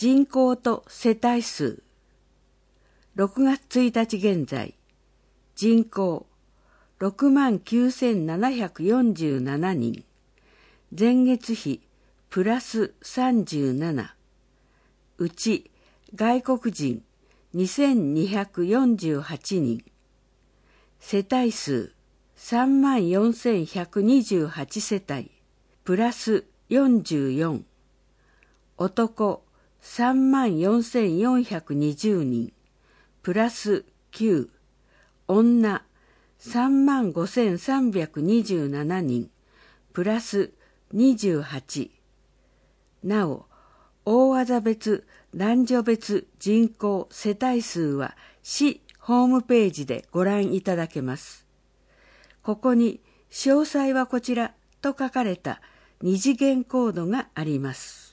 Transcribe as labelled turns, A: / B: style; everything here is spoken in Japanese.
A: 人口と世帯数。6月1日現在、人口 69,747 人。前月比プラス37。うち外国人2,248 人。世帯数 34,128 世帯、プラス44。男34,420 人、プラス9。女35,327 人、プラス28。なお、大技別、男女別人口世帯数は市ホームページでご覧いただけます。ここに詳細はこちらと書かれた二次元コードがあります。